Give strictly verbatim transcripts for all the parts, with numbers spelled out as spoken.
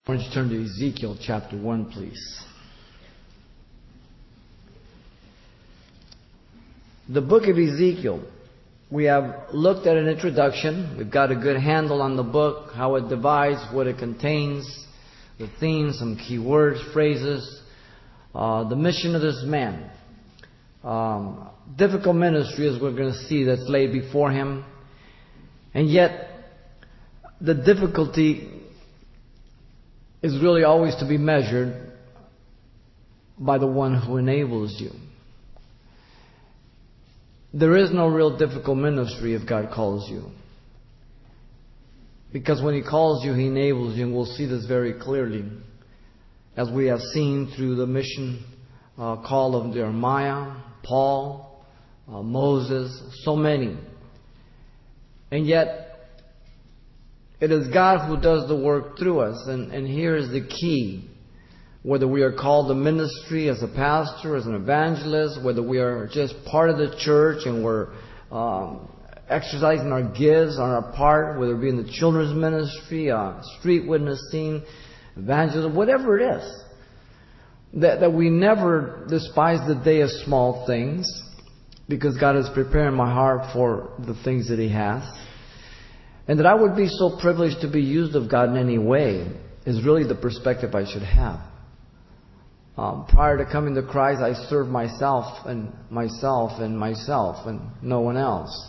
Why don't you turn to Ezekiel chapter one, please. The book of Ezekiel, we have looked at an introduction. We've got a good handle on the book, how it divides, what it contains, the themes, some key words, phrases, uh, the mission of this man. Um, difficult ministry, as we're going to see, that's laid before him. And yet, the difficulty is really always to be measured by the one who enables you. There is no real difficult ministry if God calls you. Because when He calls you, He enables you, and we'll see this very clearly, as we have seen through the mission uh, call of Jeremiah, Paul, uh, Moses, so many. And yet, it is God who does the work through us. And, and here is the key. Whether we are called to ministry as a pastor, as an evangelist, whether we are just part of the church and we're um, exercising our gifts on our part, whether it be in the children's ministry, uh, street witnessing, evangelism, whatever it is, that, that we never despise the day of small things, because God is preparing my heart for the things that He has. And that I would be so privileged to be used of God in any way is really the perspective I should have. Um, prior to coming to Christ, I served myself and myself and myself and no one else.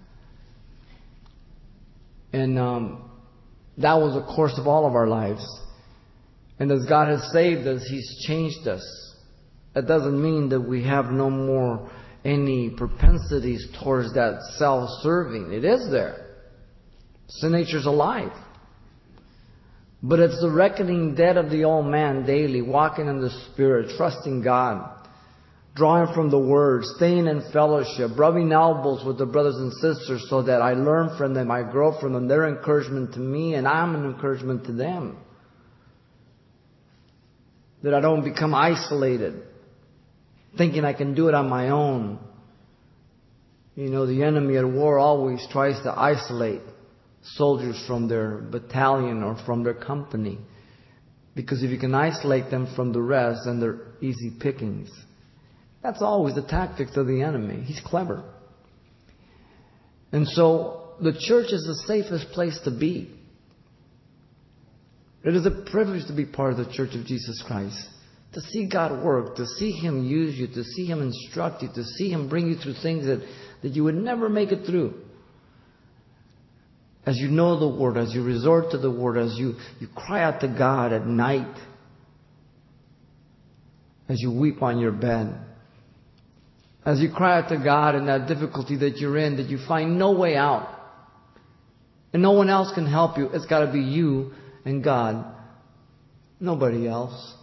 And um, that was the course of all of our lives. And as God has saved us, He's changed us. That doesn't mean that we have no more any propensities towards that self-serving. It is there. Sin nature's alive. But it's the reckoning dead of the old man daily, walking in the Spirit, trusting God, drawing from the Word, staying in fellowship, rubbing elbows with the brothers and sisters so that I learn from them, I grow from them. They're encouragement to me and I'm an encouragement to them. That I don't become isolated, thinking I can do it on my own. You know, the enemy at war always tries to isolate soldiers from their battalion or from their company. Because if you can isolate them from the rest, then they're easy pickings. That's always the tactics of the enemy. He's clever. And so the church is the safest place to be. It is a privilege to be part of the Church of Jesus Christ. To see God work, to see Him use you, to see Him instruct you, to see Him bring you through things that, that you would never make it through. As you know the Word, as you resort to the Word, as you, you cry out to God at night, as you weep on your bed, as you cry out to God in that difficulty that you're in, that you find no way out, and no one else can help you. It's got to be you and God, nobody else.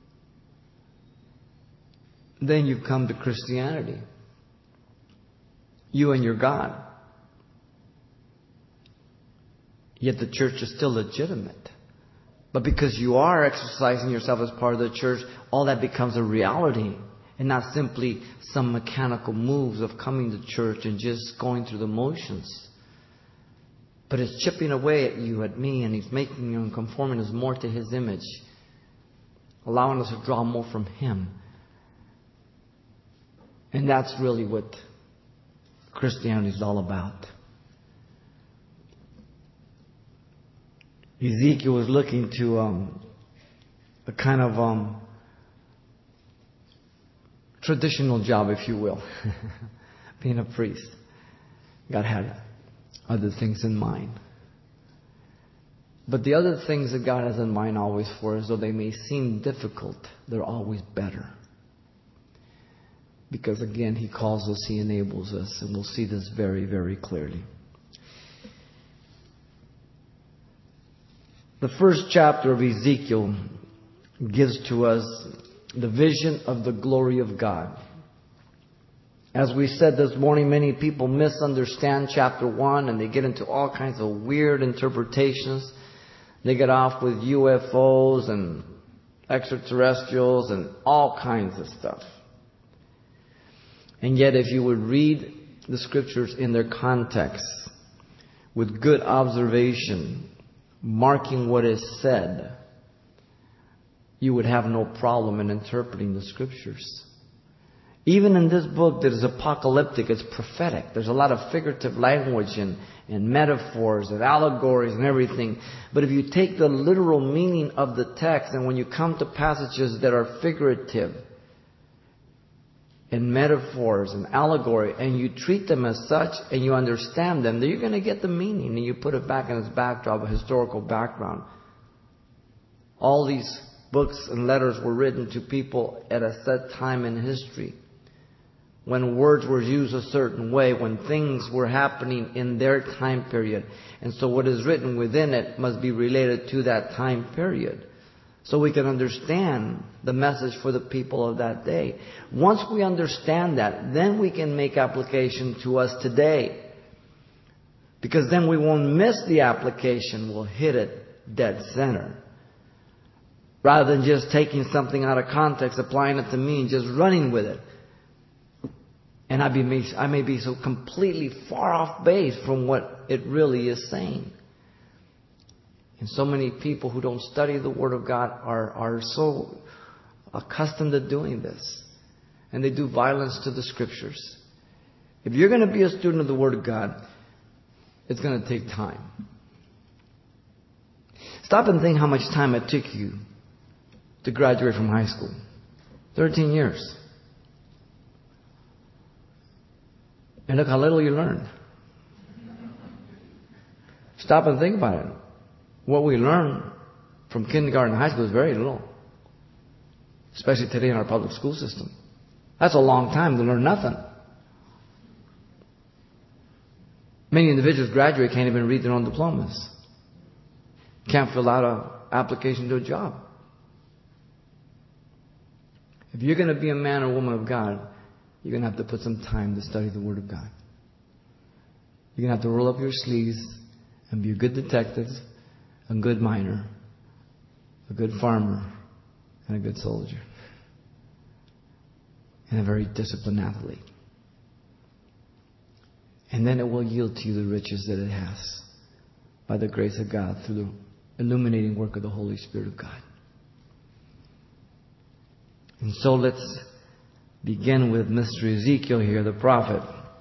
Then you come to Christianity. You and your God. Yet the church is still legitimate. But because you are exercising yourself as part of the church, all that becomes a reality. And not simply some mechanical moves of coming to church and just going through the motions. But it's chipping away at you, at me, and He's making you and conforming us more to His image. Allowing us to draw more from Him. And that's really what Christianity is all about. Ezekiel was looking to um, a kind of um, traditional job, if you will, being a priest. God had other things in mind. But the other things that God has in mind always for us, though they may seem difficult, they're always better. Because again, He calls us, He enables us, and we'll see this very, very clearly. The first chapter of Ezekiel gives to us the vision of the glory of God. As we said this morning, many people misunderstand chapter one and they get into all kinds of weird interpretations. They get off with U F Os and extraterrestrials and all kinds of stuff. And yet if you would read the Scriptures in their context, with good observation, marking what is said, you would have no problem in interpreting the Scriptures. Even in this book that is apocalyptic, it's prophetic. There's a lot of figurative language and, and metaphors and allegories and everything. But if you take the literal meaning of the text, and when you come to passages that are figurative and metaphors and allegory, and you treat them as such and you understand them, then you're going to get the meaning, and you put it back in its backdrop, a historical background. All these books and letters were written to people at a set time in history, when words were used a certain way, when things were happening in their time period. And so what is written within it must be related to that time period, so we can understand the message for the people of that day. Once we understand that, then we can make application to us today. Because then we won't miss the application. We'll hit it dead center. Rather than just taking something out of context, applying it to me, and just running with it. And I, be, I may be so completely far off base from what it really is saying. And so many people who don't study the Word of God are, are so accustomed to doing this. And they do violence to the Scriptures. If you're going to be a student of the Word of God, it's going to take time. Stop and think how much time it took you to graduate from high school. thirteen years. And look how little you learned. Stop and think about it. What we learn from kindergarten to high school is very little. Especially today in our public school system. That's a long time to learn nothing. Many individuals graduate, can't even read their own diplomas. Can't fill out an application to a job. If you're going to be a man or woman of God, you're going to have to put some time to study the Word of God. You're going to have to roll up your sleeves and be a good detective, a good miner, a good farmer, and a good soldier. And a very disciplined athlete. And then it will yield to you the riches that it has by the grace of God through the illuminating work of the Holy Spirit of God. And so let's begin with Mister Ezekiel here, the prophet.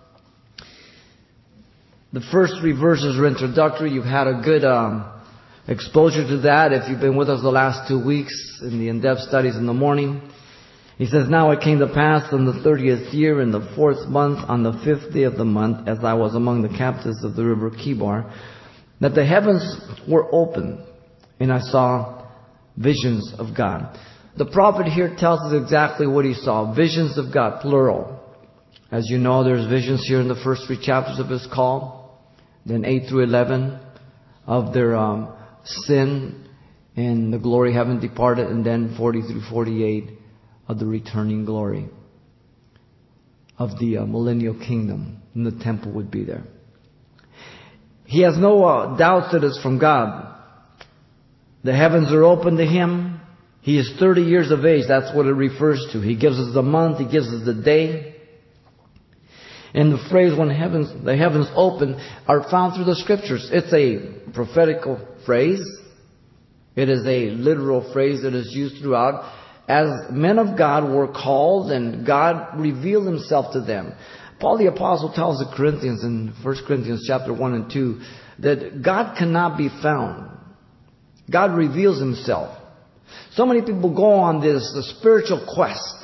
The first three verses are introductory. You've had a good um, exposure to that if you've been with us the last two weeks in the in-depth studies in the morning. He says, "Now it came to pass in the thirtieth year, in the fourth month, on the fifth day of the month, as I was among the captives of the river Kibar, that the heavens were opened, and I saw visions of God." The prophet here tells us exactly what he saw. Visions of God, plural. As you know, there's visions here in the first three chapters of his call. Then eight through eleven of their um, sin and the glory having departed. And then forty through forty-eight of the returning glory of the uh, millennial kingdom. And the temple would be there. He has no uh, doubts that it's from God. The heavens are open to him. He is thirty years of age. That's what it refers to. He gives us the month. He gives us the day. And the phrase, when heavens, the heavens open, are found through the Scriptures. It's a prophetical phrase. It is a literal phrase that is used throughout. As men of God were called and God revealed himself to them. Paul the Apostle tells the Corinthians in First Corinthians chapter one and two that God cannot be found. God reveals himself. So many people go on this the spiritual quest.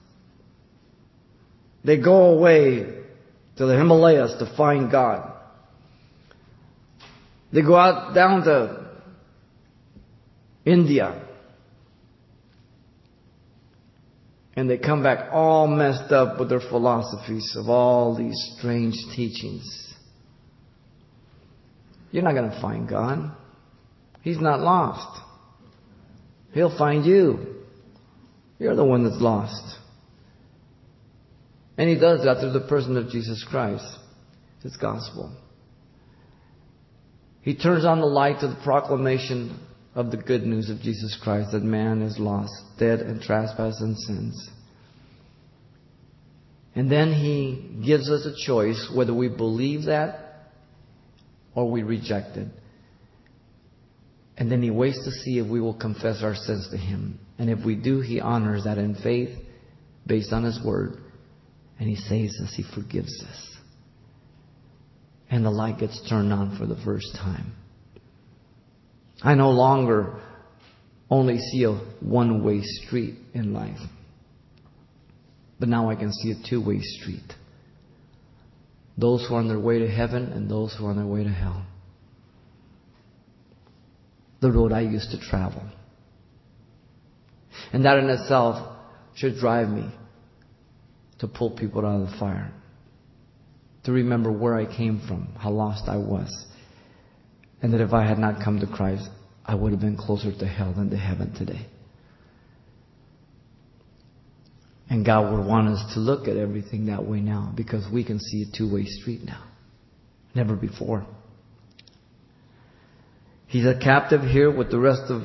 They go away to the Himalayas to find God. They go out down to India. And they come back all messed up with their philosophies of all these strange teachings. You're not going to find God. He's not lost. He'll find you. You're the one that's lost. And He does that through the person of Jesus Christ, His gospel. He turns on the light to the proclamation of the good news of Jesus Christ, that man is lost, dead in trespass and sins. And then He gives us a choice whether we believe that or we reject it. And then He waits to see if we will confess our sins to Him. And if we do, He honors that in faith, based on His Word. And He saves us. He forgives us. And the light gets turned on for the first time. I no longer only see a one-way street in life. But now I can see a two-way street. Those who are on their way to heaven and those who are on their way to hell. The road I used to travel. And that in itself should drive me to pull people out of the fire. To remember where I came from, how lost I was. And that if I had not come to Christ, I would have been closer to hell than to heaven today. And God would want us to look at everything that way now, because we can see a two-way street now. Never before. He's a captive here with the rest of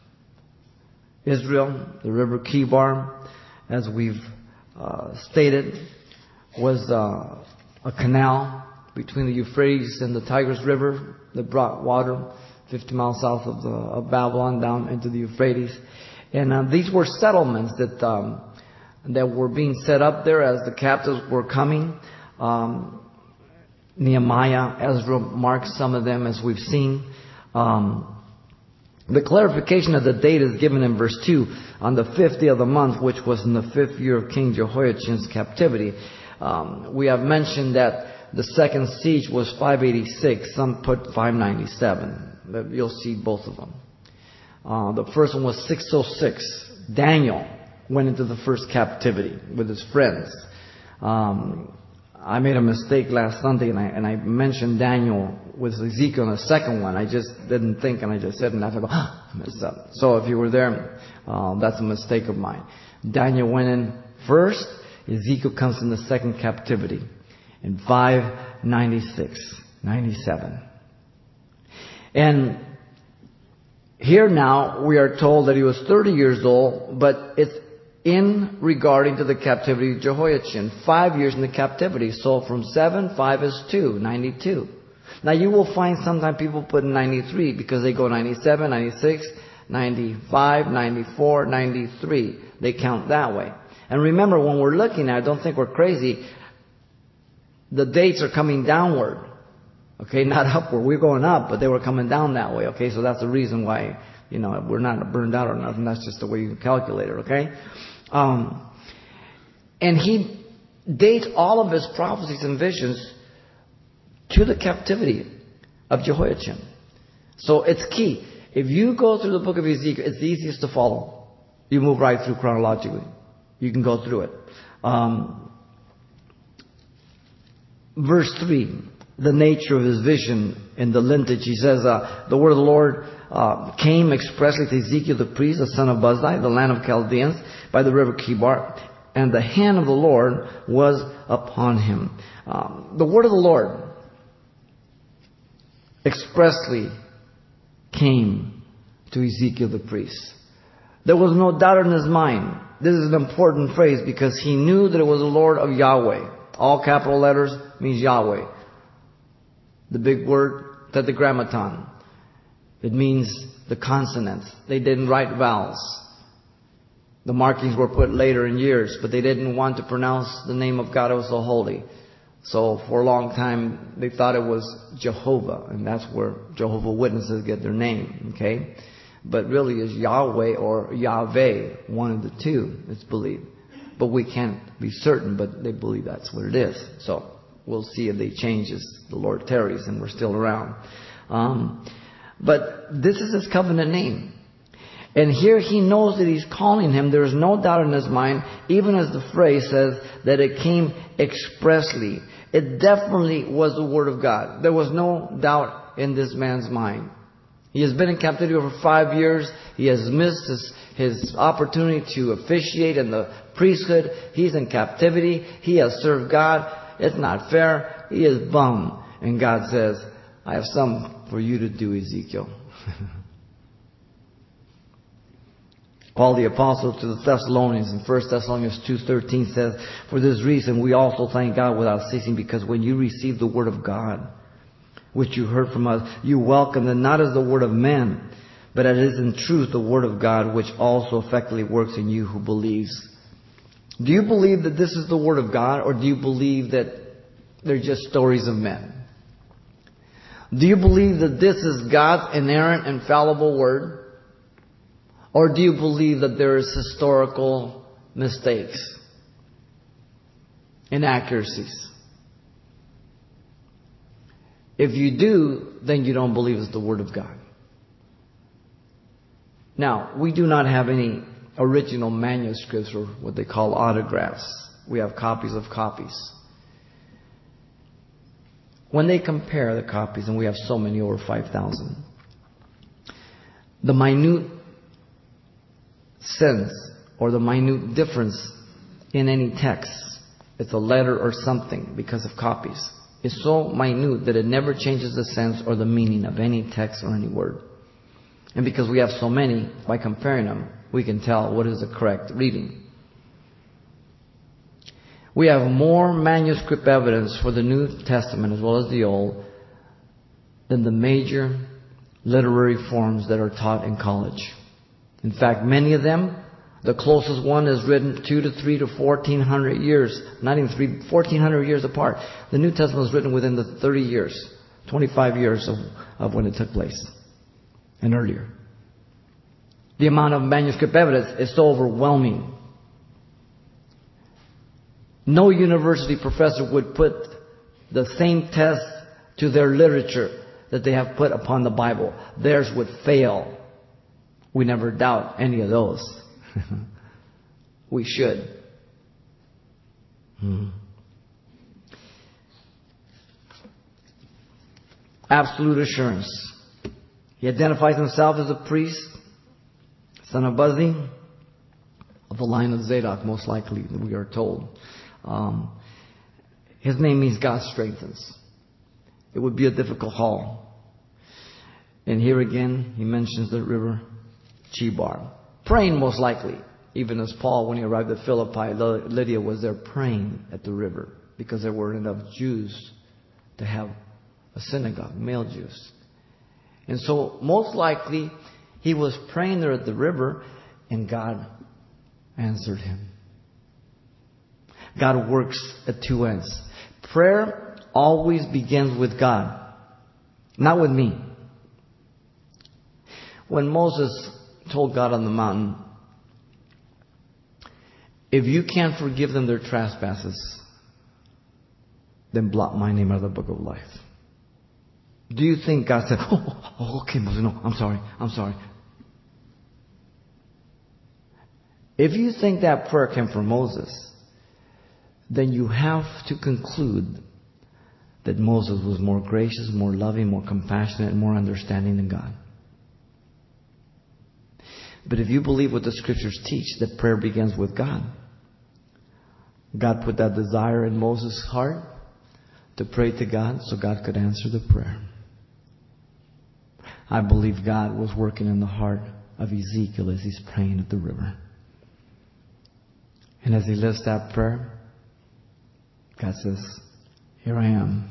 Israel. The river Kibar, as we've uh, stated, was uh, a canal between the Euphrates and the Tigris River that brought water fifty miles south of, the, of Babylon down into the Euphrates. And uh, these were settlements that um, that were being set up there as the captives were coming. Um, Nehemiah, Ezra marked some of them, as we've seen. Um, the clarification of the date is given in verse two. On the fifth day of the month, which was in the fifth year of King Jehoiachin's captivity. Um, we have mentioned that the second siege was five eighty-six. Some put five ninety-seven. You'll see both of them. Uh, the first one was six oh six. Daniel went into the first captivity with his friends. Um, I made a mistake last Sunday, and I and I mentioned Daniel with Ezekiel in the second one. I just didn't think, and I just said, and I thought, oh, I messed up. So if you were there, uh, that's a mistake of mine. Daniel went in first. Ezekiel comes in the second captivity in five ninety-six, ninety-seven. And here now we are told that he was thirty years old, but it's in regarding to the captivity of Jehoiachin. Five years in the captivity. So from seven, five is two, ninety-two. Now you will find sometimes people put ninety-three because they go ninety-seven, ninety-six, ninety-five, ninety-four, ninety-three. They count that way. And remember, when we're looking at it, don't think we're crazy. The dates are coming downward. Okay, not upward. We're going up, but they were coming down that way. Okay, so that's the reason why, you know, we're not burned out or nothing. That's just the way you calculate it. Okay. Um, and he dates all of his prophecies and visions to the captivity of Jehoiachin. So it's key. If you go through the book of Ezekiel, it's the easiest to follow. You move right through chronologically. You can go through it. Um, verse three, the nature of his vision in the lineage. He says, uh, the word of the Lord uh, came expressly to Ezekiel the priest, the son of Buzi, the land of Chaldeans, by the river Kibar, and the hand of the Lord was upon him. Um, the word of the Lord expressly came to Ezekiel the priest. There was no doubt in his mind. This is an important phrase because he knew that it was the Lord of Yahweh. All capital letters means Yahweh. The big word, tetragrammaton. It means the consonants. They didn't write vowels. The markings were put later in years, but they didn't want to pronounce the name of God. It was so holy. So for a long time, they thought it was Jehovah, and that's where Jehovah's Witnesses get their name. Okay, but really it's Yahweh or Yahweh, one of the two. It's believed, but we can't be certain. But they believe that's what it is. So we'll see if they change as the Lord tarries and we're still around. Um, but this is his covenant name. And here he knows that he's calling him. There is no doubt in his mind, even as the phrase says that it came expressly. It definitely was the word of God. There was no doubt in this man's mind. He has been in captivity over five years. He has missed his, his opportunity to officiate in the priesthood. He's in captivity. He has served God. It's not fair. He is bummed. And God says, I have something for you to do, Ezekiel. Paul the Apostle to the Thessalonians in First Thessalonians two thirteen says, for this reason we also thank God without ceasing, because when you received the word of God, which you heard from us, you welcomed it not as the word of men, but it is in truth the Word of God which also effectively works in you who believes. Do you believe that this is the Word of God, or do you believe that they're just stories of men? Do you believe that this is God's inerrant, infallible Word? Or do you believe that there is historical mistakes, inaccuracies? If you do, then you don't believe it's the Word of God. Now, we do not have any original manuscripts, or what they call autographs. We have copies of copies. When they compare the copies, and we have so many, over five thousand, the minute sense or the minute difference in any text, it's a letter or something because of copies, is so minute that it never changes the sense or the meaning of any text or any word. And because we have so many, by comparing them, we can tell what is the correct reading. We have more manuscript evidence for the New Testament as well as the Old than the major literary forms that are taught in college. In fact, many of them, the closest one is written two to three to fourteen hundred years, not even three, fourteen hundred years apart. The New Testament was written within the thirty years, twenty-five years of, of when it took place, and earlier. The amount of manuscript evidence is so overwhelming. No university professor would put the same test to their literature that they have put upon the Bible. Theirs would fail. We never doubt any of those. We should. Hmm. Absolute assurance. He identifies himself as a priest, son of Buzi, of the line of Zadok, most likely, we are told. Um, his name means God strengthens. It would be a difficult haul. And here again, he mentions the river Chebar. Praying, most likely. Even as Paul, when he arrived at Philippi, Lydia was there praying at the river because there weren't enough Jews to have a synagogue, male Jews. And so, most likely, he was praying there at the river, and God answered him. God works at two ends. Prayer always begins with God, not with me. When Moses told God on the mountain, if you can't forgive them their trespasses, then blot my name out of the book of life. Do you think God said, oh, oh okay, Moses, no, I'm sorry, I'm sorry. If you think that prayer came from Moses, then you have to conclude that Moses was more gracious, more loving, more compassionate, and more understanding than God. But if you believe what the Scriptures teach, that prayer begins with God, God put that desire in Moses' heart to pray to God so God could answer the prayer. I believe God was working in the heart of Ezekiel as he's praying at the river. And as he lifts that prayer, God says, here I am.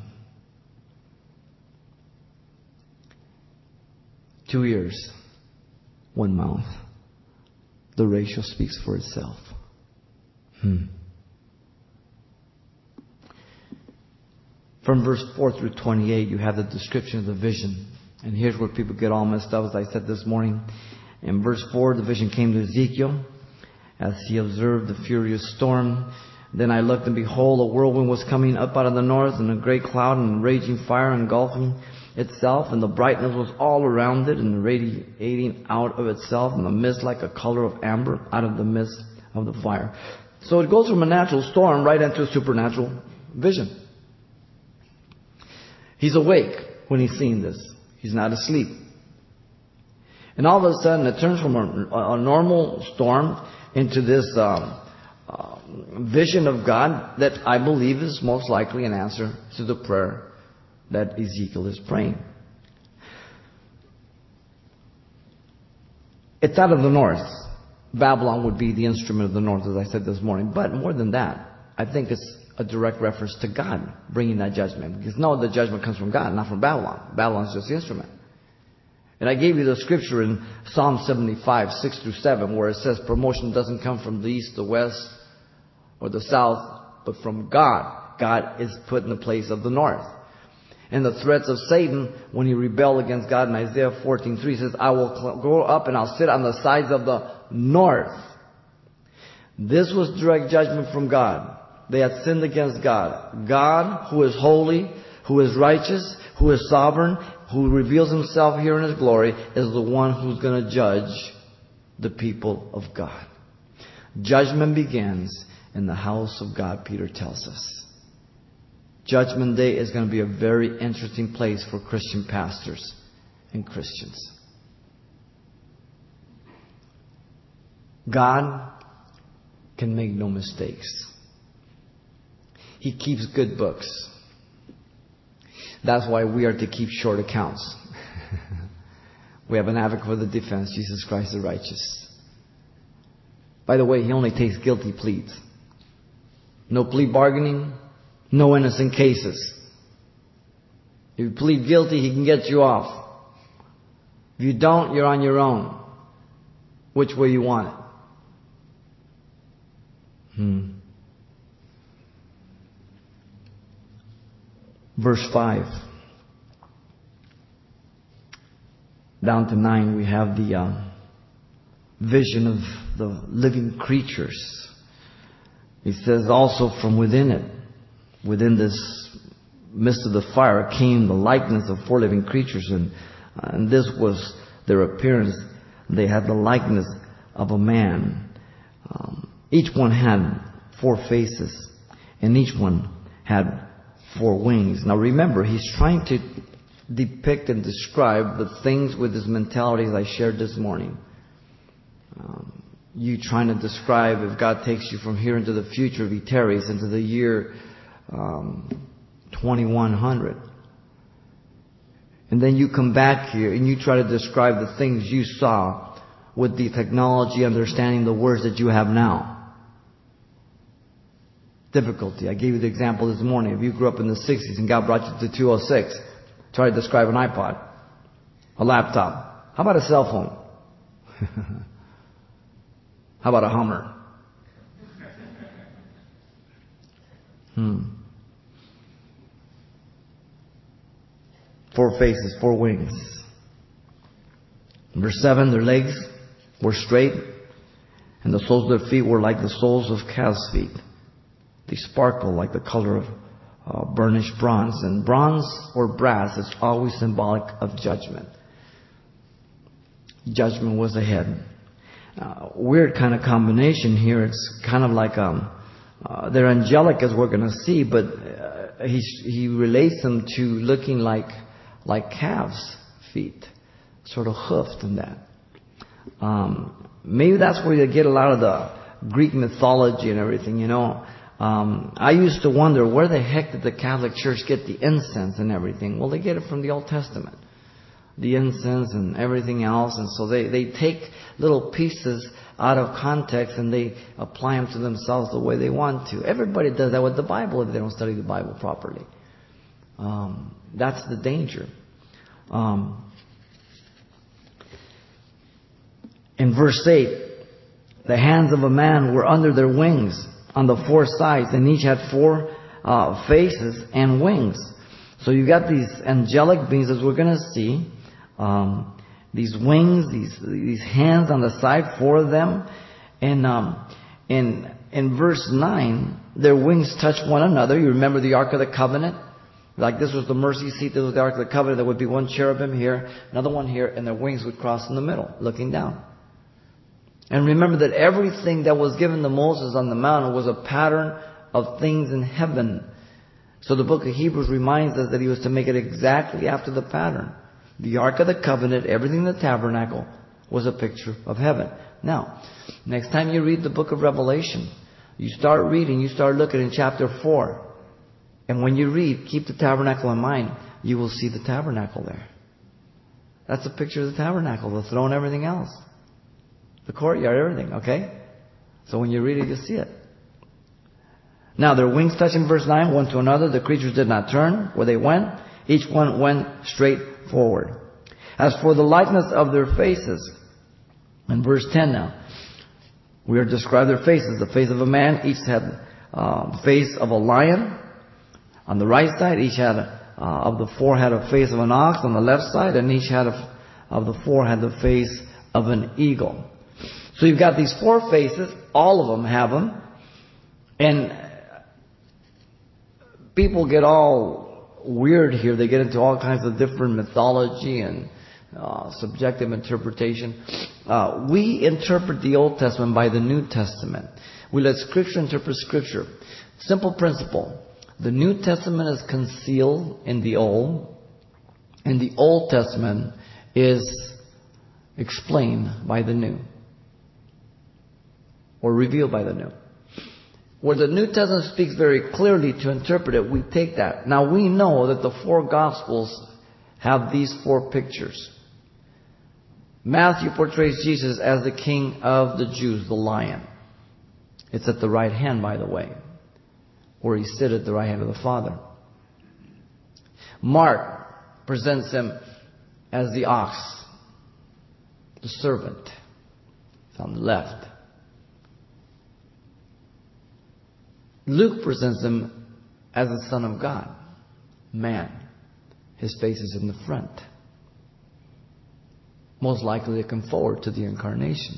Two ears, one mouth. The ratio speaks for itself. Hmm. From verse four through twenty-eight, you have the description of the vision. And here's where people get all messed up, as I said this morning. In verse four, the vision came to Ezekiel as he observed the furious storm. Then I looked, and behold, a whirlwind was coming up out of the north, and a great cloud and raging fire engulfing itself, and the brightness was all around it, and radiating out of itself, and the mist like a color of amber out of the midst of the fire. So it goes from a natural storm right into a supernatural vision. He's awake when he's seeing this. He's not asleep. And all of a sudden it turns from a, a normal storm into this um, uh, vision of God that I believe is most likely an answer to the prayer that Ezekiel is praying. It's out of the north. Babylon would be the instrument of the north, as I said this morning. But more than that, I think it's a direct reference to God bringing that judgment. Because no, the judgment comes from God, not from Babylon. Babylon's just the instrument. And I gave you the scripture in Psalm seventy-five, six through seven, where it says promotion doesn't come from the east, the west, or the south, but from God. God is put in the place of the north. And the threats of Satan, when he rebelled against God in Isaiah fourteen three, says, I will go up and I'll sit on the sides of the north. This was direct judgment from God. They had sinned against God. God, who is holy, who is righteous, who is sovereign, who reveals himself here in his glory, is the one who's going to judge the people of God. Judgment begins in the house of God, Peter tells us. Judgment Day is going to be a very interesting place for Christian pastors and Christians. God can make no mistakes. He keeps good books. That's why we are to keep short accounts. We have an advocate for the defense, Jesus Christ the righteous. By the way, he only takes guilty pleas. No plea bargaining, no innocent cases. If you plead guilty, he can get you off. If you don't, you're on your own. Which way you want it? Hmm. Verse five. Down to nine, we have the uh, vision of the living creatures. It says also from within it, within this midst of the fire, came the likeness of four living creatures, and, uh, and this was their appearance. They had the likeness of a man. Um, each one had four faces, and each one had four wings. Now remember, he's trying to depict and describe the things with his mentality as I shared this morning. Um, you trying to describe if God takes you from here into the future, if he tarries into the year um, twenty-one hundred. And then you come back here and you try to describe the things you saw with the technology, understanding the words that you have now. Difficulty. I gave you the example this morning. If you grew up in the sixties and God brought you to two oh six, try to describe an iPod, a laptop. How about a cell phone? How about a Hummer? Hmm. Four faces, four wings. Verse seven, their legs were straight, and the soles of their feet were like the soles of calves' feet. They sparkle like the color of uh, burnished bronze. And bronze or brass is always symbolic of judgment. Judgment was ahead. Uh, weird kind of combination here. It's kind of like um, uh, they're angelic, as we're going to see, but uh, he he relates them to looking like like calves' feet, sort of hoofed in that. Um, maybe that's where you get a lot of the Greek mythology and everything, you know. Um, I used to wonder, where the heck did the Catholic Church get the incense and everything? Well, they get it from the Old Testament. The incense and everything else. And so they, they take little pieces out of context and they apply them to themselves the way they want to. Everybody does that with the Bible if they don't study the Bible properly. Um, that's the danger. Um, in verse eight, the hands of a man were under their wings on the four sides, and each had four uh, faces and wings. So you got these angelic beings, as we're going to see. Um, these wings, these these hands on the side, four of them. And um, in in verse nine, their wings touch one another. You remember the Ark of the Covenant? Like this was the mercy seat, this was the Ark of the Covenant. There would be one cherubim here, another one here, and their wings would cross in the middle, looking down. And remember that everything that was given to Moses on the mountain was a pattern of things in heaven. So the book of Hebrews reminds us that he was to make it exactly after the pattern. The Ark of the Covenant, everything in the tabernacle, was a picture of heaven. Now, next time you read the book of Revelation, you start reading, you start looking in chapter four. And when you read, keep the tabernacle in mind, you will see the tabernacle there. That's a picture of the tabernacle, the throne, everything else. The courtyard, everything, okay? So when you read it, you see it. Now their wings touching, verse nine, one to another. The creatures did not turn where they went. Each one went straight forward. As for the likeness of their faces, in verse ten now, we are described their faces. The face of a man, each had uh, the face of a lion. On the right side, each had uh, of the four had a face of an ox. On the left side, and each had a, of the four had the face of an eagle. So you've got these four faces. All of them have them, and people get all weird here. They get into all kinds of different mythology and uh, subjective interpretation. Uh, we interpret the Old Testament by the New Testament. We let Scripture interpret Scripture. Simple principle. The New Testament is concealed in the Old, and the Old Testament is explained by the New, or revealed by the New. Where the New Testament speaks very clearly to interpret it, we take that. Now we know that the four Gospels have these four pictures. Matthew portrays Jesus as the King of the Jews, the Lion. It's at the right hand, by the way, where he sits at the right hand of the Father. Mark presents him as the ox, the servant. It's on the left. Luke presents him as the Son of God, man. His face is in the front. Most likely looking forward to the incarnation.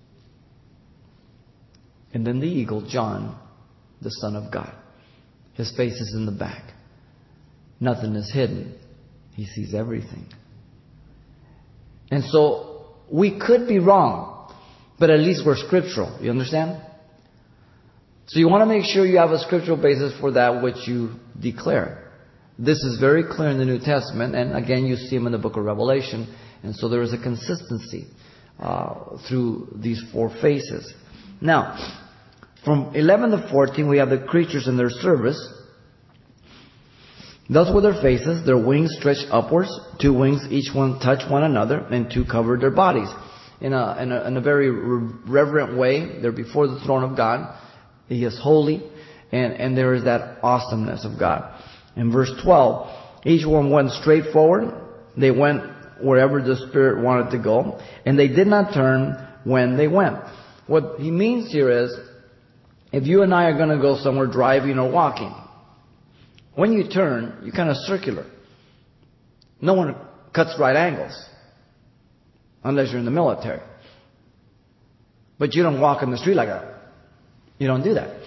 And then the eagle, John, the Son of God. His face is in the back. Nothing is hidden. He sees everything. And so we could be wrong, but at least we're scriptural. You understand? So you want to make sure you have a scriptural basis for that which you declare. This is very clear in the New Testament, and again you see them in the book of Revelation, and so there is a consistency uh, through these four faces. Now, from eleven to fourteen, we have the creatures in their service. Thus were their faces, their wings stretched upwards, two wings, each one touched one another, and two covered their bodies. In a, in a, in a very reverent way, they're before the throne of God. He is holy, and, and there is that awesomeness of God. In verse twelve, each one went straight forward. They went wherever the Spirit wanted to go, and they did not turn when they went. What he means here is, if you and I are going to go somewhere driving or walking, when you turn, you're kind of circular. No one cuts right angles, unless you're in the military. But you don't walk in the street like that. You don't do that.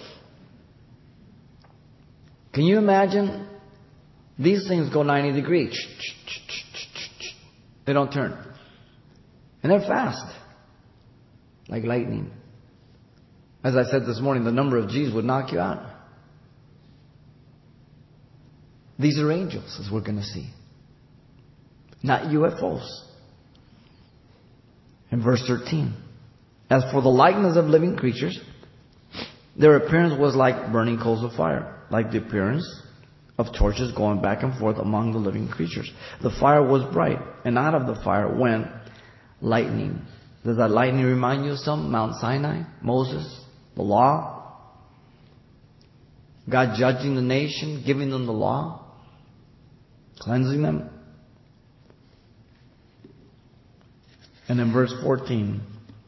Can you imagine? These things go ninety degrees. They don't turn. And they're fast. Like lightning. As I said this morning, the number of G's would knock you out. These are angels, as we're going to see. Not U F Os. In verse thirteen. As for the likeness of living creatures, their appearance was like burning coals of fire, like the appearance of torches going back and forth among the living creatures. The fire was bright, and out of the fire went lightning. Does that lightning remind you of some? Mount Sinai, Moses, the law, God judging the nation, giving them the law, cleansing them. And in verse fourteen,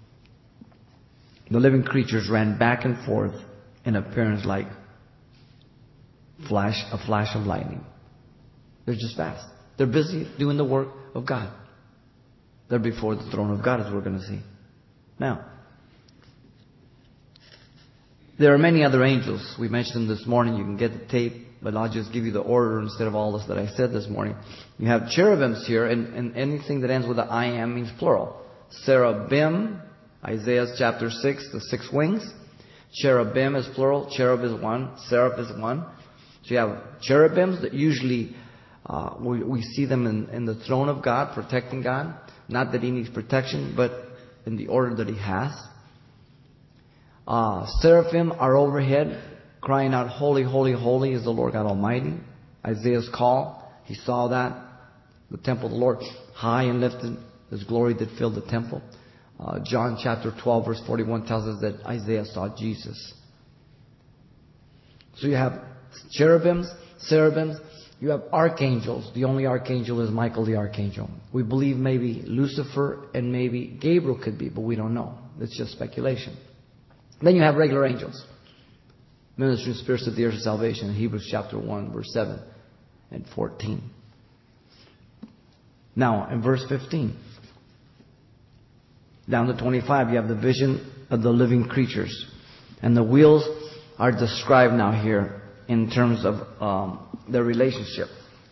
the living creatures ran back and forth in appearance like flash, a flash of lightning. They're just fast. They're busy doing the work of God. They're before the throne of God, as we're going to see. Now, there are many other angels. We mentioned them this morning. You can get the tape, but I'll just give you the order instead of all this that I said this morning. You have cherubims here, and, and anything that ends with the I am means plural. Cherubim, Isaiah chapter six, the six wings. Cherubim is plural. Cherub is one. Seraph is one. So you have cherubims that usually uh, we, we see them in, in the throne of God, protecting God. Not that He needs protection, but in the order that He has. Uh, seraphim are overhead, crying out, "Holy, holy, holy is the Lord God Almighty." Isaiah's call, he saw that. The temple of the Lord, high and lifted, His glory that filled the temple. Uh, John chapter twelve verse forty-one tells us that Isaiah saw Jesus. So you have cherubims, cherubims, You have archangels. The only archangel is Michael the archangel. We believe maybe Lucifer and maybe Gabriel could be, but we don't know. It's just speculation. Then you have regular angels. Ministering spirits of the earth of salvation in Hebrews chapter one, verse seven and fourteen. Now, in verse fifteen, down to twenty-five, you have the vision of the living creatures. And the wheels are described now here in terms of um, their relationship.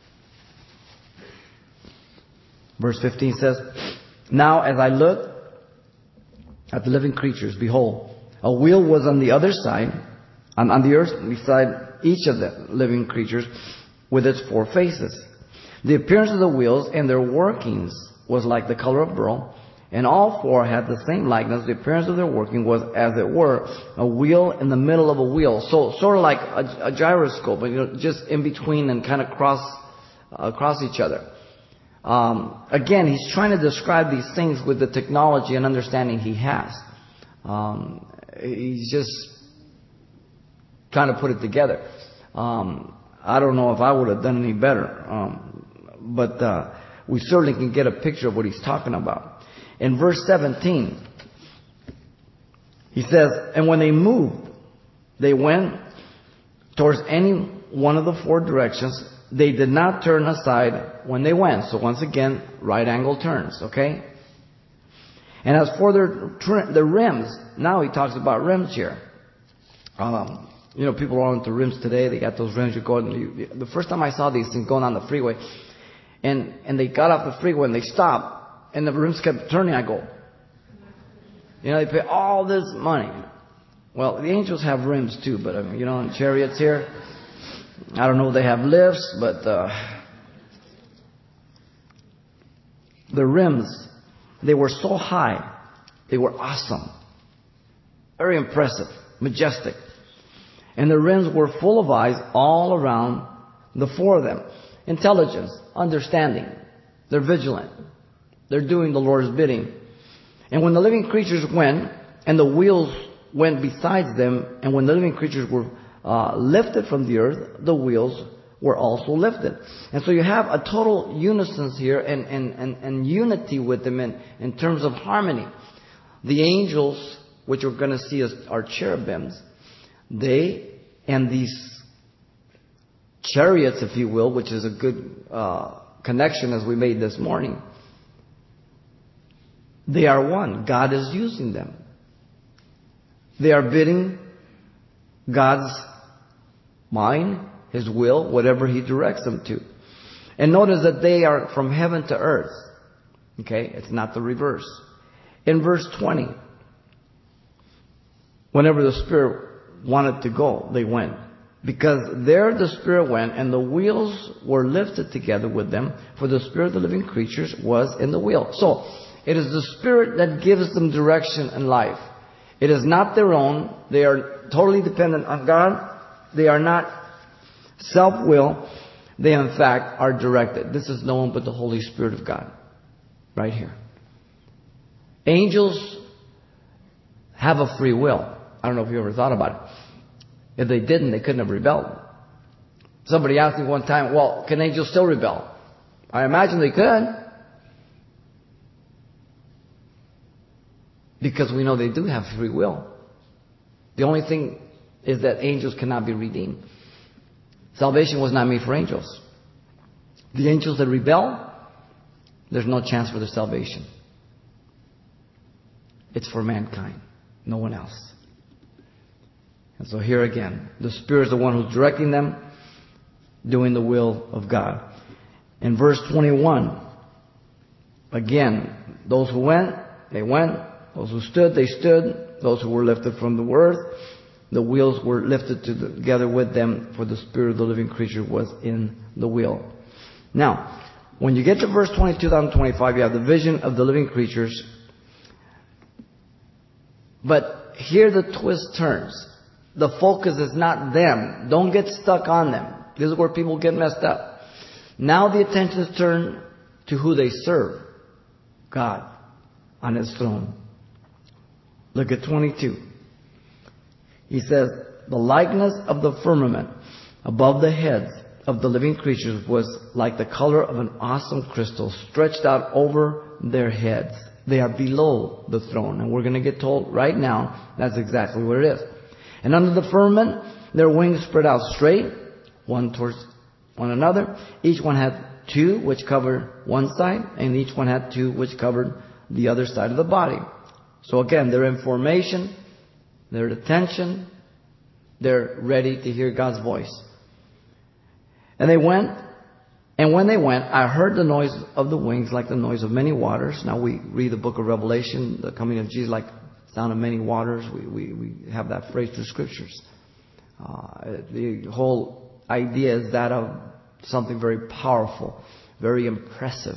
Verse fifteen says, "Now as I looked at the living creatures, behold, a wheel was on the other side, on, on the earth, beside each of the living creatures, with its four faces. The appearance of the wheels and their workings was like the color of beryl, and all four had the same likeness. The appearance of their working was, as it were, a wheel in the middle of a wheel." So, sort of like a, a gyroscope, you know, just in between and kind of cross uh, across each other. Um, again, he's trying to describe these things with the technology and understanding he has. Um, he's just trying to put it together. Um, I don't know if I would have done any better, um, but uh, we certainly can get a picture of what he's talking about. In verse seventeen, he says, "And when they moved, they went towards any one of the four directions. They did not turn aside when they went." So once again, right angle turns, okay? "And as for their, their rims," now he talks about rims here. Um, you know, people are into rims today. They got those rims. You go, and you, the first time I saw these things going on the freeway, and, and they got off the freeway and they stopped. And the rims kept turning. I go, you know, they pay all this money. Well, the angels have rims too, but I mean, you know, in chariots here, I don't know if they have lifts, but uh, the rims, they were so high, they were awesome, very impressive, majestic. And the rims were full of eyes all around the four of them. Intelligence, understanding, they're vigilant. They're doing the Lord's bidding. "And when the living creatures went, and the wheels went besides them, and when the living creatures were uh, lifted from the earth, the wheels were also lifted." And so you have a total unison here and, and, and, and unity with them in, in terms of harmony. The angels, which we're going to see as are cherubims, they and these chariots, if you will, which is a good uh, connection as we made this morning, they are one. God is using them. They are bidding God's mind, His will, whatever He directs them to. And notice that they are from heaven to earth. Okay? It's not the reverse. In verse twenty, whenever the Spirit wanted to go, they went. Because there the Spirit went, and the wheels were lifted together with them, for the Spirit of the living creatures was in the wheel. So, it is the Spirit that gives them direction in life. It is not their own. They are totally dependent on God. They are not self-will. They, in fact, are directed. This is no one but the Holy Spirit of God. Right here. Angels have a free will. I don't know if you ever thought about it. If they didn't, they couldn't have rebelled. Somebody asked me one time, well, can angels still rebel? I imagine they could. Because we know they do have free will. The only thing is that angels cannot be redeemed. Salvation was not made for angels. The angels that rebel, there's no chance for their salvation. It's for mankind, no one else. And so here again, the Spirit is the one who's directing them, doing the will of God. In verse twenty-one, again, those who went, they went. Those who stood, they stood. Those who were lifted from the earth, the wheels were lifted together with them, for the Spirit of the living creature was in the wheel. Now, when you get to verse twenty-two down to twenty-five, you have the vision of the living creatures. But here the twist turns. The focus is not them. Don't get stuck on them. This is where people get messed up. Now the attention is turned to who they serve. God on His throne. Look at twenty-two. He says, the likeness of the firmament above the heads of the living creatures was like the color of an awesome crystal stretched out over their heads. They are below the throne. And we're going to get told right now that's exactly what it is. And under the firmament, their wings spread out straight, one towards one another. Each one had two which covered one side, and each one had two which covered the other side of the body. So again, they're in formation, they're at attention, they're ready to hear God's voice. And they went, and when they went, I heard the noise of the wings like the noise of many waters. Now we read the book of Revelation, the coming of Jesus like the sound of many waters. We, we, we have that phrase through scriptures. Uh, the whole idea is that of something very powerful, very impressive.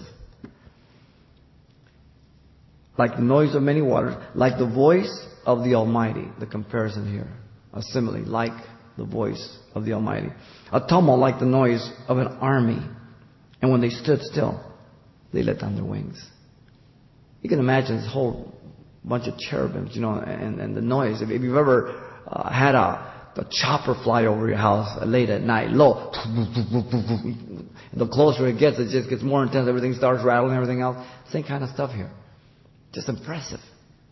Like the noise of many waters, like the voice of the Almighty. The comparison here, a simile, like the voice of the Almighty. A tumult like the noise of an army. And when they stood still, they let down their wings. You can imagine this whole bunch of cherubims, you know, and, and the noise. If, if you've ever uh, had a, a chopper fly over your house late at night, low, the closer it gets, it just gets more intense. Everything starts rattling, everything else. Same kind of stuff here. Just impressive.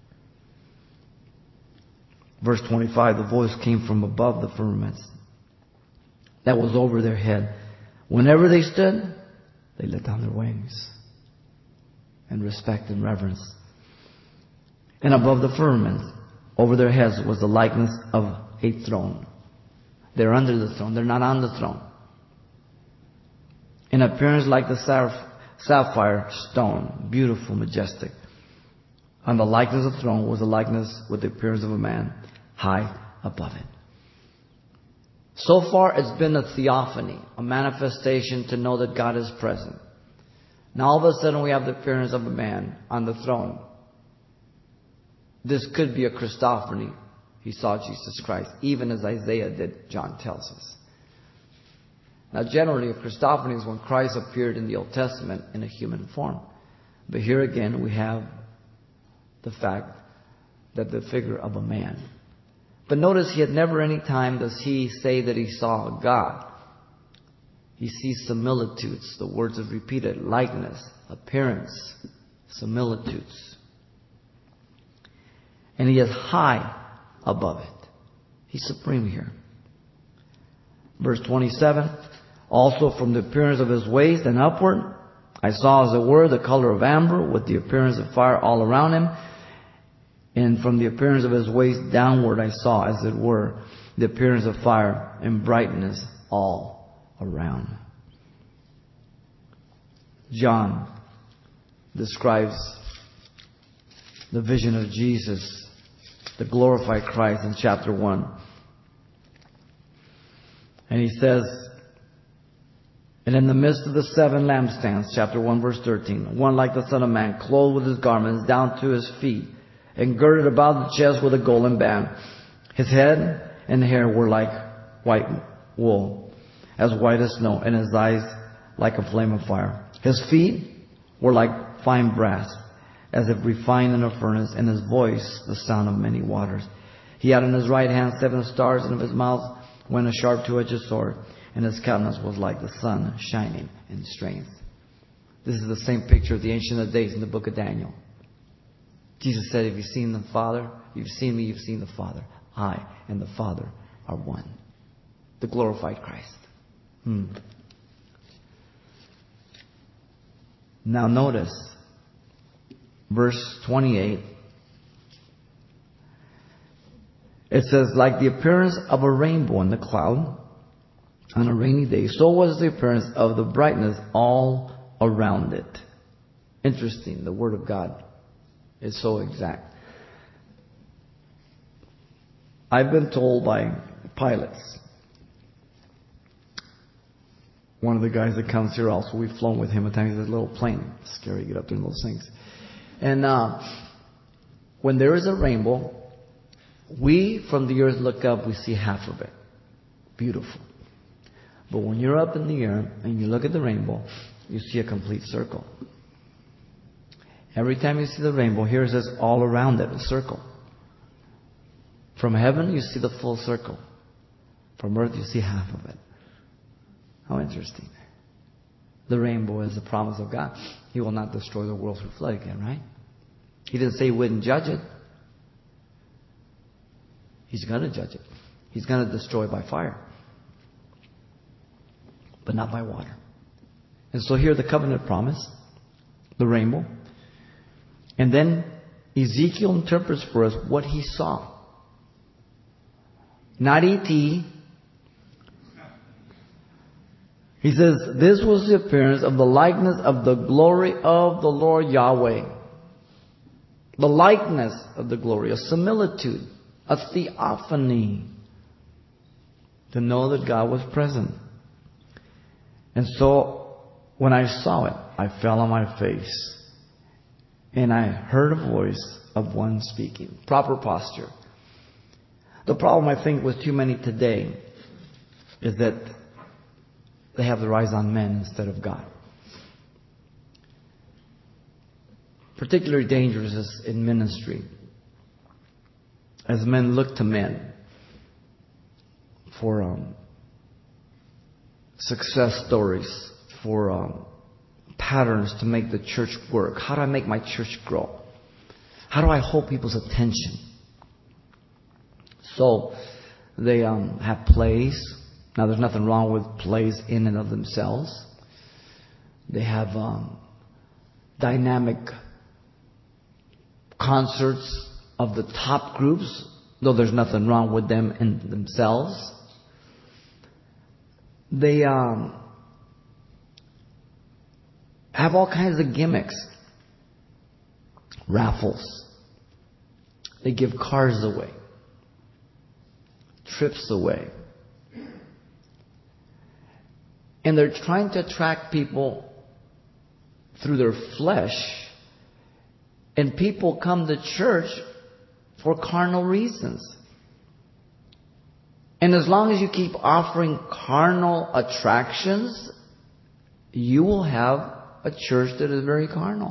Verse twenty-five, the voice came from above the firmaments that was over their head. Whenever they stood, they let down their wings in respect and reverence. And above the firmament, over their heads, was the likeness of a throne. They're under the throne. They're not on the throne. In appearance like the sapphire stone, beautiful, majestic. On the likeness of the throne was a likeness with the appearance of a man, high above it. So far it's been a theophany, a manifestation to know that God is present. Now all of a sudden we have the appearance of a man on the throne. This could be a Christophany. He saw Jesus Christ, even as Isaiah did, John tells us. Now generally a Christophany is when Christ appeared in the Old Testament in a human form. But here again we have the fact that the figure of a man. But notice he at never any time does he say that he saw God. He sees similitudes. The words are repeated. Likeness, appearance, similitudes. And he is high above it. He's supreme here. Verse twenty-seven. Also from the appearance of his waist and upward, I saw as it were the color of amber with the appearance of fire all around him. And from the appearance of his waist downward I saw as it were the appearance of fire and brightness all around. John describes the vision of Jesus, the glorified Christ, in chapter one. And he says, and in the midst of the seven lampstands, chapter one, verse thirteen, one like the Son of Man, clothed with his garments down to his feet, and girded about the chest with a golden band. His head and hair were like white wool, as white as snow, and his eyes like a flame of fire. His feet were like fine brass, as if refined in a furnace, and his voice the sound of many waters. He had in his right hand seven stars, and of his mouth went a sharp two-edged sword, and his countenance was like the sun shining in strength. This is the same picture of the Ancient of Days in the book of Daniel. Jesus said, if you've seen the Father, you've seen me, you've seen the Father. I and the Father are one. The glorified Christ. Hmm. Now notice, verse twenty-eight. It says, like the appearance of a rainbow in the cloud on a rainy day, so was the appearance of the brightness all around it. Interesting, the Word of God is so exact. I've been told by pilots, one of the guys that comes here also, we've flown with him at times, this little plane. It's scary to get up there in those things. And uh, when there is a rainbow, we from the earth look up, we see half of it. Beautiful. But when you're up in the air and you look at the rainbow, you see a complete circle. Every time you see the rainbow, here it says all around it, a circle. From heaven, you see the full circle. From earth, you see half of it. How interesting. The rainbow is the promise of God. He will not destroy the world through flood again, right? He didn't say He wouldn't judge it. He's going to judge it. He's going to destroy it by fire. But not by water. And so here the covenant promise, the rainbow. And then Ezekiel interprets for us what he saw. Not E T He says, this was the appearance of the likeness of the glory of the Lord Yahweh. The likeness of the glory, a similitude, a theophany. To know that God was present. And so, when I saw it, I fell on my face. And I heard a voice of one speaking. Proper posture. The problem, I think, with too many today is that they have their eyes on men instead of God. Particularly dangerous is in ministry. As men look to men for um, success stories, for um, patterns to make the church work. How do I make my church grow? How do I hold people's attention? So they um, have plays. Now, there's nothing wrong with plays in and of themselves. They have um, dynamic concerts of the top groups, though there's nothing wrong with them in themselves. They um, have all kinds of gimmicks. Raffles. They give cars away. Trips away. And they're trying to attract people through their flesh. And people come to church for carnal reasons. And as long as you keep offering carnal attractions, you will have a church that is very carnal.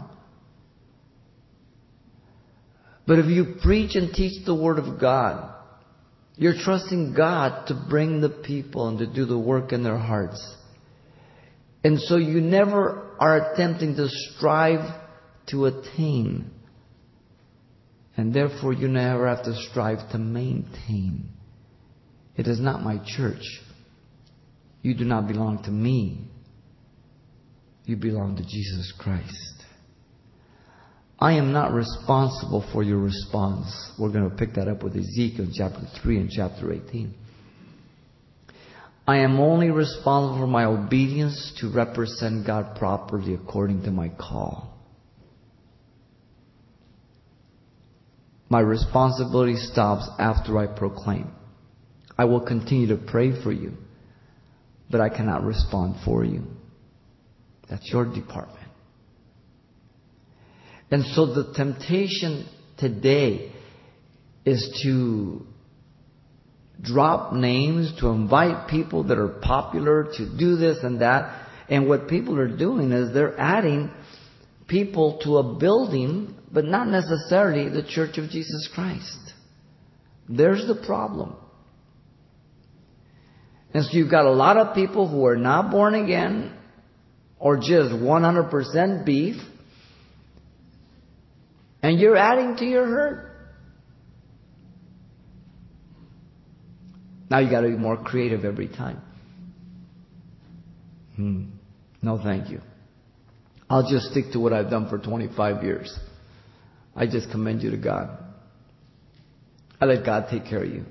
But if you preach and teach the Word of God, you're trusting God to bring the people and to do the work in their hearts. And so you never are attempting to strive to attain. And therefore you never have to strive to maintain. It is not my church. You do not belong to me. You belong to Jesus Christ. I am not responsible for your response. We're going to pick that up with Ezekiel in chapter three and chapter eighteen. I am only responsible for my obedience to represent God properly according to my call. My responsibility stops after I proclaim. I will continue to pray for you, but I cannot respond for you. That's your department. And so the temptation today is to drop names, to invite people that are popular to do this and that. And what people are doing is they're adding people to a building, but not necessarily the Church of Jesus Christ. There's the problem. And so you've got a lot of people who are not born again or just one hundred percent beef. And you're adding to your herd. Now you got to be more creative every time. Hmm. No, thank you. I'll just stick to what I've done for twenty-five years. I just commend you to God. I let God take care of you.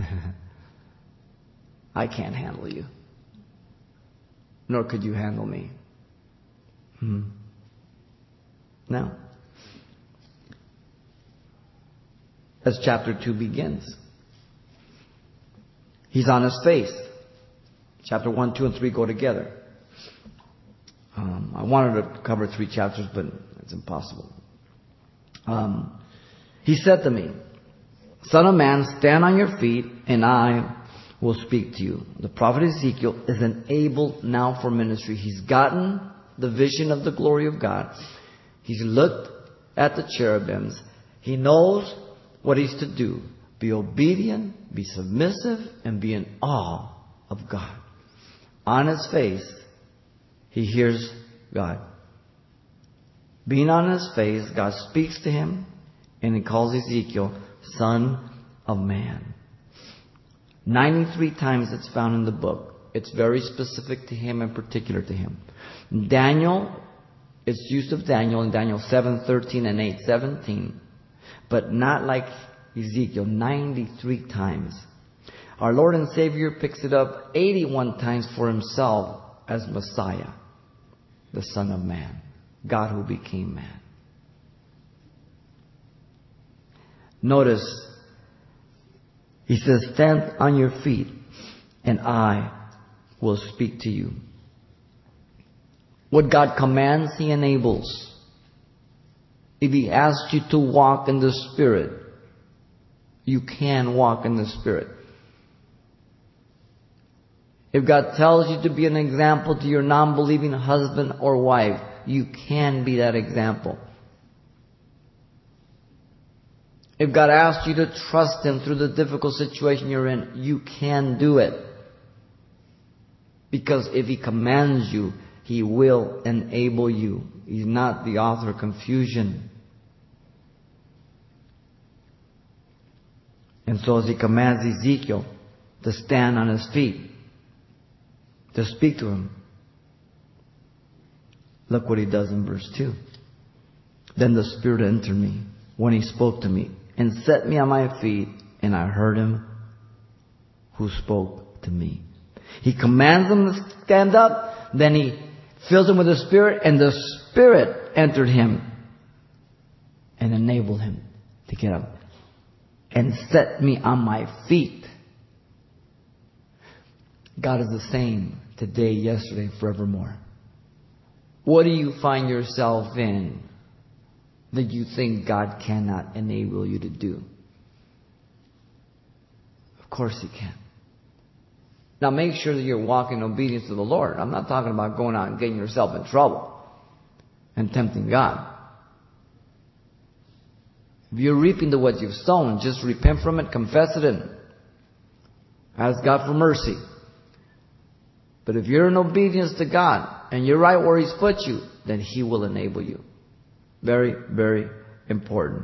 I can't handle you. Nor could you handle me. Hmm. Now, as chapter two begins, he's on his face. Chapter one, two, and three go together. Um, I wanted to cover three chapters, but it's impossible. Um, he said to me, Son of man, stand on your feet, and I will speak to you. The prophet Ezekiel is enabled now for ministry. He's gotten the vision of the glory of God. He's looked at the cherubims. He knows what he's to do. Be obedient, be submissive, and be in awe of God. on his face, he hears God. Being on his face, God speaks to him, and he calls Ezekiel Son of Man. ninety-three times it's found in the book. It's very specific to him and particular to him. Daniel, it's used of Daniel in Daniel seven thirteen and eight seventeen, but not like Ezekiel, ninety-three times. Our Lord and Savior picks it up eighty-one times for himself as Messiah, the Son of Man, God who became man. Notice, he says, stand on your feet and I will speak to you. What God commands, he enables. If he asks you to walk in the Spirit, you can walk in the Spirit. If God tells you to be an example to your non-believing husband or wife, you can be that example. If God asks you to trust him through the difficult situation you're in, you can do it. Because if he commands you, he will enable you. He's not the author of confusion. And so as he commands Ezekiel to stand on his feet, to speak to him, look what he does in verse two. Then the Spirit entered me when he spoke to me and set me on my feet, and I heard him who spoke to me. He commands him to stand up, then he fills him with the Spirit, and the Spirit entered him and enabled him to get up and set me on my feet. God is the same today, yesterday, forevermore. What do you find yourself in that you think God cannot enable you to do? Of course he can. Now make sure that you're walking in obedience to the Lord. I'm not talking about going out and getting yourself in trouble and tempting God. If you're reaping the what you've sown, just repent from it, confess it, and ask God for mercy. But if you're in obedience to God and you're right where he's put you, then he will enable you. Very, very important.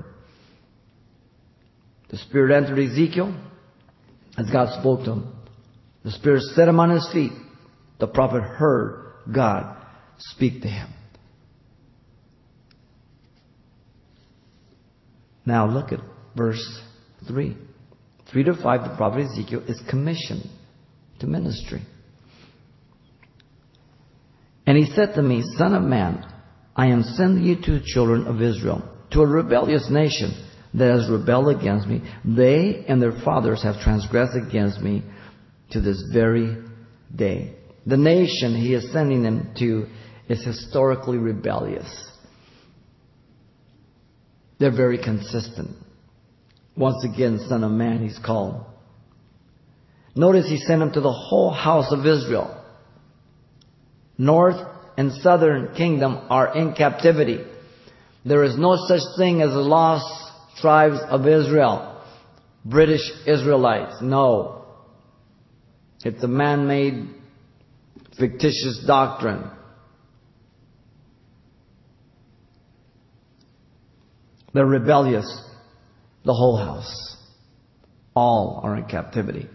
The Spirit entered Ezekiel as God spoke to him. The Spirit set him on his feet. The prophet heard God speak to him. Now look at verse three. three to five, the prophet Ezekiel is commissioned to ministry. And he said to me, Son of man, I am sending you to the children of Israel, to a rebellious nation that has rebelled against me. They and their fathers have transgressed against me to this very day. The nation he is sending them to is historically rebellious. They're very consistent. Once again, Son of Man, he's called. Notice he sent them to the whole house of Israel. North and southern kingdom are in captivity. There is no such thing as the lost tribes of Israel. British Israelites. No. It's a man-made, fictitious doctrine. They're rebellious. The whole house. All are in captivity.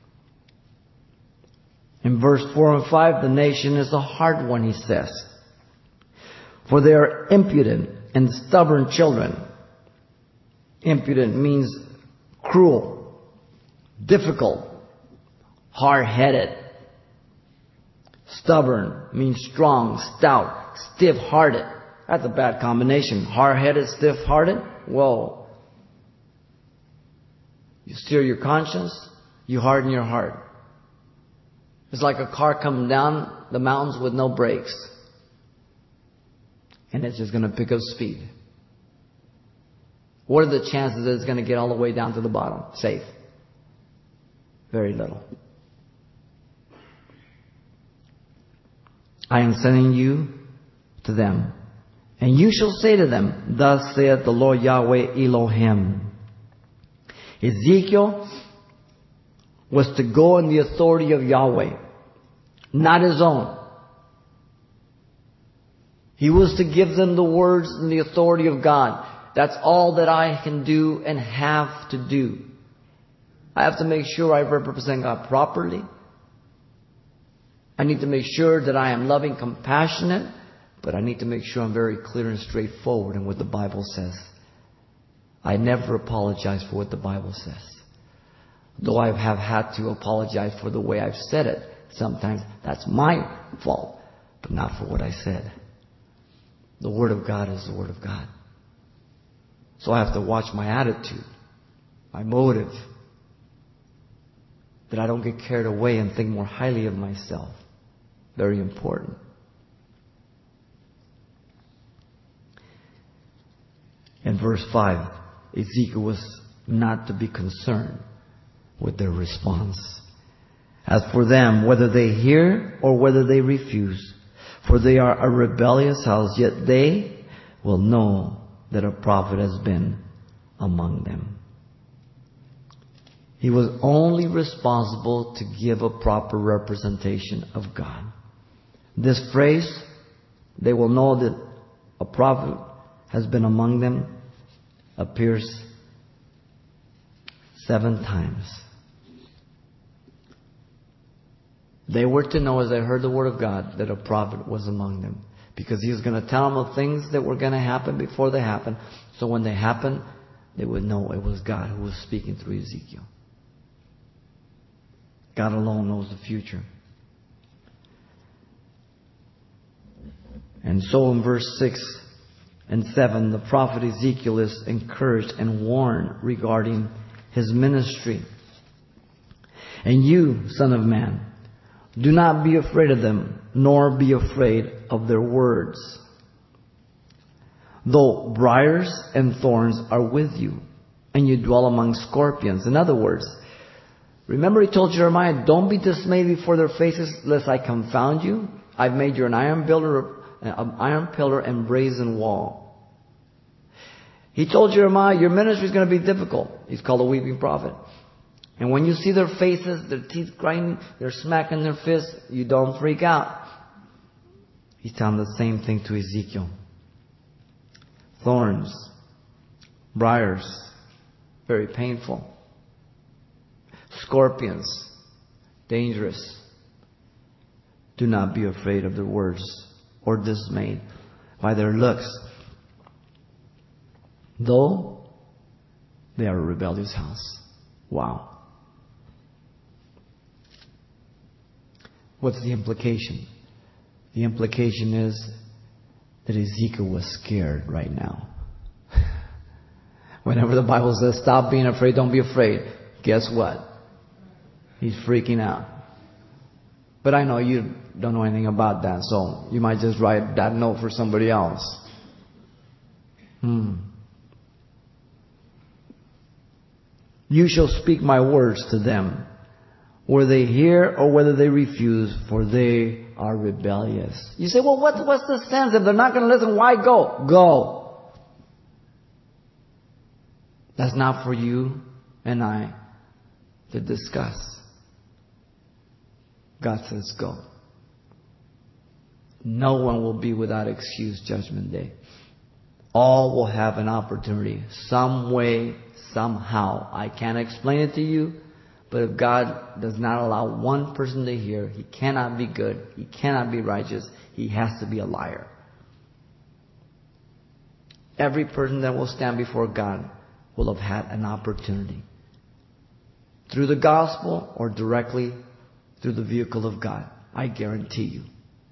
In verse four and five, the nation is a hard one, he says. For they are impudent and stubborn children. Impudent means cruel, difficult, hard-headed. Stubborn means strong, stout, stiff-hearted. That's a bad combination. Hard-headed, stiff-hearted? Whoa. You steer your conscience, you harden your heart. It's like a car coming down the mountains with no brakes. And it's just going to pick up speed. What are the chances that it's going to get all the way down to the bottom? Safe. Very little. I am sending you to them. And you shall say to them, Thus saith the Lord Yahweh Elohim. Ezekiel was to go in the authority of Yahweh. not his own. He was to give them the words and the authority of God. That's all that I can do and have to do. I have to make sure I represent God properly. I need to make sure that I am loving, compassionate, but I need to make sure I'm very clear and straightforward in what the Bible says. I never apologize for what the Bible says. Though I have had to apologize for the way I've said it. Sometimes that's my fault, but not for what I said. The Word of God is the Word of God. So I have to watch my attitude, my motive, that I don't get carried away and think more highly of myself. Very important. In verse five, Ezekiel was not to be concerned with their response. As for them, whether they hear or whether they refuse, for they are a rebellious house, yet they will know that a prophet has been among them. He was only responsible to give a proper representation of God. This phrase, they will know that a prophet has been among them, appears seven times. They were to know as they heard the word of God that a prophet was among them. Because he was going to tell them of things that were going to happen before they happened. So when they happened, they would know it was God who was speaking through Ezekiel. God alone knows the future. And so in verse six and seven, the prophet Ezekiel is encouraged and warned regarding his ministry. And you, son of man, do not be afraid of them, nor be afraid of their words. Though briars and thorns are with you, and you dwell among scorpions. In other words, remember he told Jeremiah, don't be dismayed before their faces, lest I confound you. I've made you an iron pillar, an iron pillar and brazen wall. He told Jeremiah, your ministry is going to be difficult. He's called a weeping prophet. And when you see their faces, their teeth grinding, they're smacking their fists, you don't freak out. He's telling the same thing to Ezekiel. Thorns, briars, very painful. Scorpions, dangerous. Do not be afraid of their words or dismayed by their looks. Though they are a rebellious house. Wow. What's the implication? The implication is that Ezekiel was scared right now. Whenever the Bible says, stop being afraid, don't be afraid. Guess what? He's freaking out. But I know you don't know anything about that, so you might just write that note for somebody else. Hmm. You shall speak my words to them, whether they hear or whether they refuse, for they are rebellious. You say, well, what's, what's the sense? If they're not going to listen, why go? Go. That's not for you and I to discuss. God says go. No one will be without excuse judgment day. All will have an opportunity, some way, somehow. I can't explain it to you, but if God does not allow one person to hear, he cannot be good, he cannot be righteous, he has to be a liar. Every person that will stand before God will have had an opportunity. Through the gospel or directly through the vehicle of God. I guarantee you.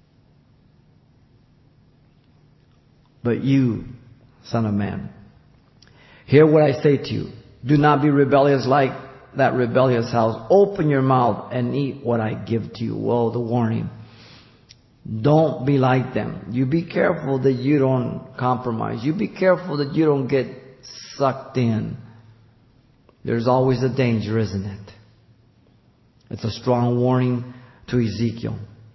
But you, son of man, hear what I say to you. Do not be rebellious like that rebellious house. Open your mouth and eat what I give to you. Whoa, the warning. Don't be like them. You be careful that you don't compromise. You be careful that you don't get sucked in. There's always a danger, isn't it? It's a strong warning to Ezekiel.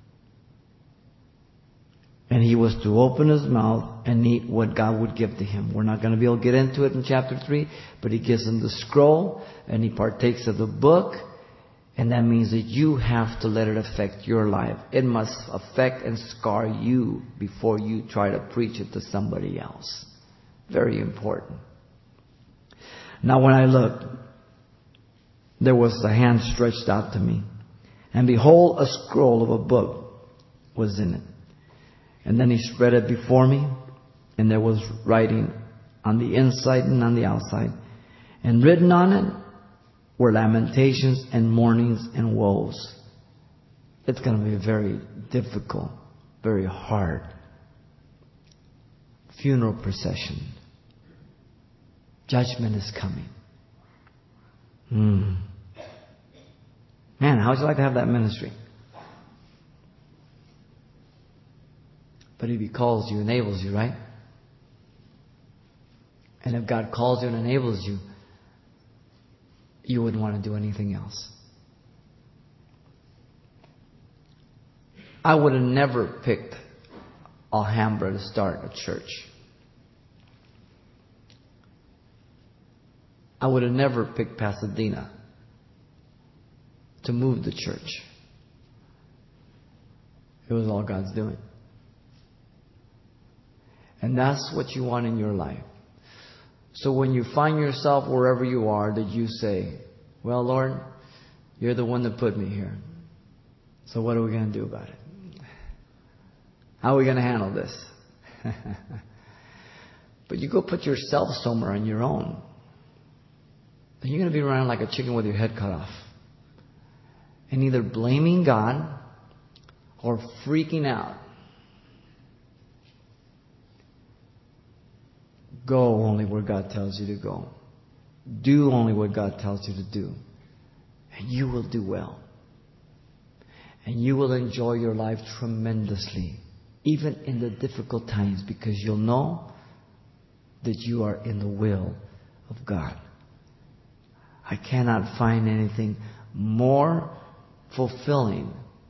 And he was to open his mouth and eat what God would give to him. We're not going to be able to get into it in chapter three, but he gives him the scroll and he partakes of the book And that means that you have to let it affect your life. It must affect and scar you before you try to preach it to somebody else. Very important. Now when I looked, there was a hand stretched out to me. And behold, a scroll of a book was in it. And then he spread it before me. And there was writing on the inside and on the outside. And written on it were lamentations and mournings and woes. It's going to be very difficult, very hard funeral procession. Judgment is coming. Hmm. Man, how would you like to have that ministry? But if He calls you, enables you, right? And if God calls you and enables you, you wouldn't want to do anything else. I would have never picked Alhambra to start a church. I would have never picked Pasadena to move the church. It was all God's doing. And that's what you want in your life. So when you find yourself wherever you are, that you say, well, Lord, You're the one that put me here. So what are we going to do about it? How are we going to handle this? But you go put yourself somewhere on your own, and you're going to be running like a chicken with your head cut off. And either blaming God or freaking out. Go only where God tells you to go. Do only what God tells you to do. And you will do well. And you will enjoy your life tremendously. Even in the difficult times. Because you'll know that you are in the will of God. I cannot find anything more fulfilling,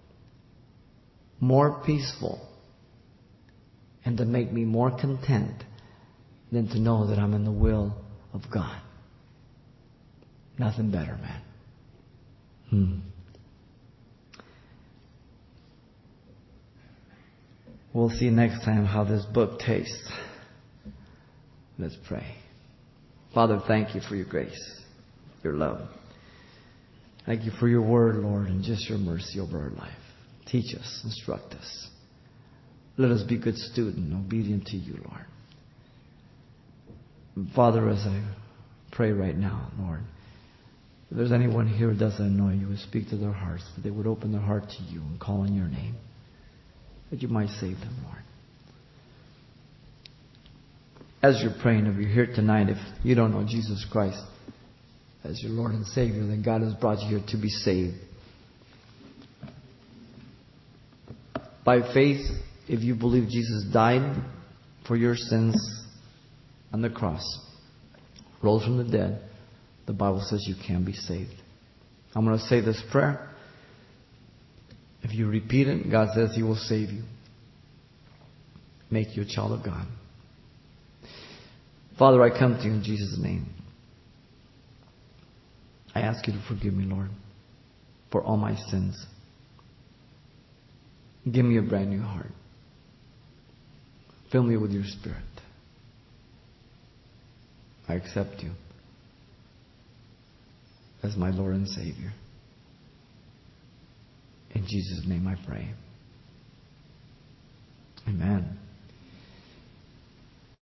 more peaceful, and to make me more content than to know that I'm in the will of God. Nothing better, man. Hmm. We'll see next time how this book tastes. Let's pray. Father, thank you for your grace, your love. Thank you for your word, Lord, and just your mercy over our life. Teach us, instruct us. Let us be good students, obedient to you, Lord. And Father, as I pray right now, Lord, if there's anyone here who doesn't know you, would speak to their hearts, that they would open their heart to you and call on your name, that you might save them, Lord. As you're praying, if you're here tonight, if you don't know Jesus Christ as your Lord and Savior, then God has brought you here to be saved. By faith, if you believe Jesus died for your sins on the cross, rose from the dead, the Bible says you can be saved. I'm going to say this prayer. If you repeat it, God says He will save you. Make you a child of God. Father, I come to you in Jesus' name. I ask you to forgive me, Lord, for all my sins. Give me a brand new heart. Fill me with your Spirit. I accept you as my Lord and Savior. In Jesus' name I pray. Amen.